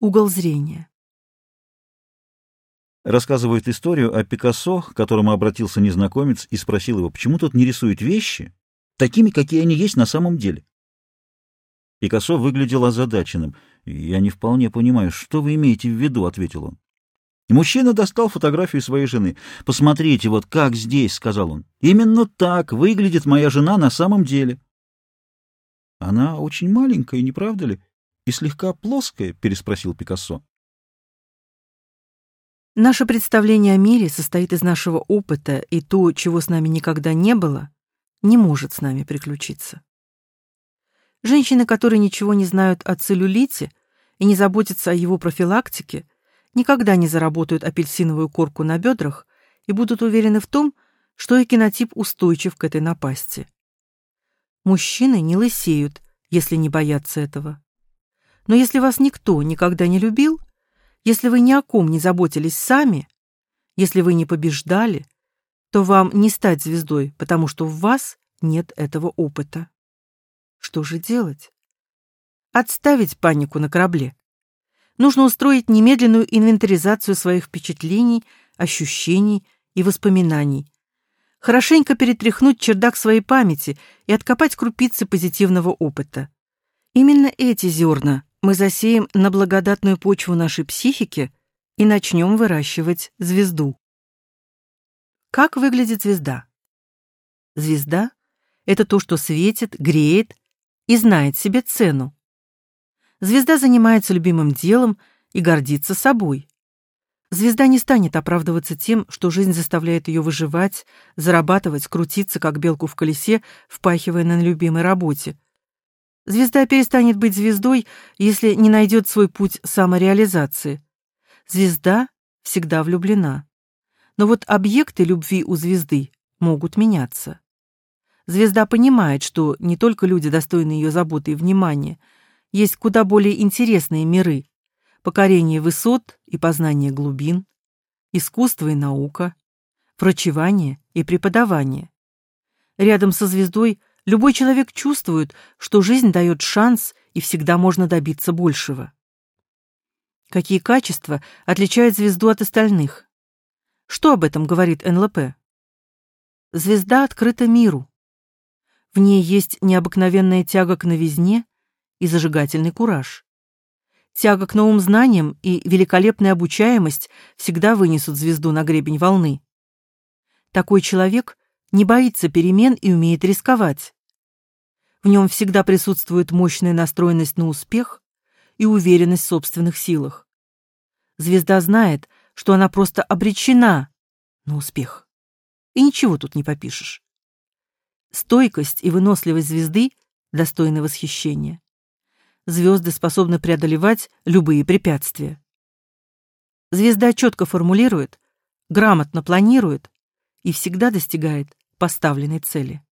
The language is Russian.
Угол зрения. Рассказывают историю о Пикассо, к которому обратился незнакомец и спросил его, почему тот не рисует вещи такими, какие они есть на самом деле. Пикассо выглядел озадаченным. «Я не вполне понимаю, что вы имеете в виду», — ответил он. И мужчина достал фотографию своей жены. «Посмотрите, вот как здесь», — сказал он. «Именно так выглядит моя жена на самом деле». «Она очень маленькая, не правда ли? И слегка плоская?» — переспросил Пикассо. Наше представление о мире состоит из нашего опыта, и то, чего с нами никогда не было, не может с нами приключиться. Женщины, которые ничего не знают о целлюлите и не заботятся о его профилактике, никогда не заработают апельсиновую корку на бедрах и будут уверены в том, что экинотип устойчив к этой напасти. Мужчины не лысеют, если не боятся этого. Но если вас никто никогда не любил, если вы ни о ком не заботились сами, если вы не побеждали, то вам не стать звездой, потому что в вас нет этого опыта. Что же делать? Отставить панику на корабле. Нужно устроить немедленную инвентаризацию своих впечатлений, ощущений и воспоминаний. Хорошенько перетряхнуть чердак своей памяти и откопать крупицы позитивного опыта. Именно эти зерна мы засеем на благодатную почву нашей психики и начнем выращивать звезду. Как выглядит звезда? Звезда — это то, что светит, греет и знает себе цену. Звезда занимается любимым делом и гордится собой. Звезда не станет оправдываться тем, что жизнь заставляет ее выживать, зарабатывать, крутиться, как белку в колесе, впахивая на любимой работе. Звезда перестанет быть звездой, если не найдет свой путь самореализации. Звезда всегда влюблена. Но вот объекты любви у звезды могут меняться. Звезда понимает, что не только люди достойны ее заботы и внимания, есть куда более интересные миры: покорение высот и познание глубин, искусство и наука, врачевание и преподавание. Рядом со звездой любой человек чувствует, что жизнь дает шанс и всегда можно добиться большего. Какие качества отличают звезду от остальных? Что об этом говорит НЛП? Звезда открыта миру. В ней есть необыкновенная тяга к новизне и зажигательный кураж. Тяга к новым знаниям и великолепная обучаемость всегда вынесут звезду на гребень волны. Такой человек не боится перемен и умеет рисковать. В нем всегда присутствует мощная настроенность на успех и уверенность в собственных силах. Звезда знает, что она просто обречена на успех. И ничего тут не попишешь. Стойкость и выносливость звезды достойны восхищения. Звезды способны преодолевать любые препятствия. Звезда четко формулирует, грамотно планирует и всегда достигает поставленной цели.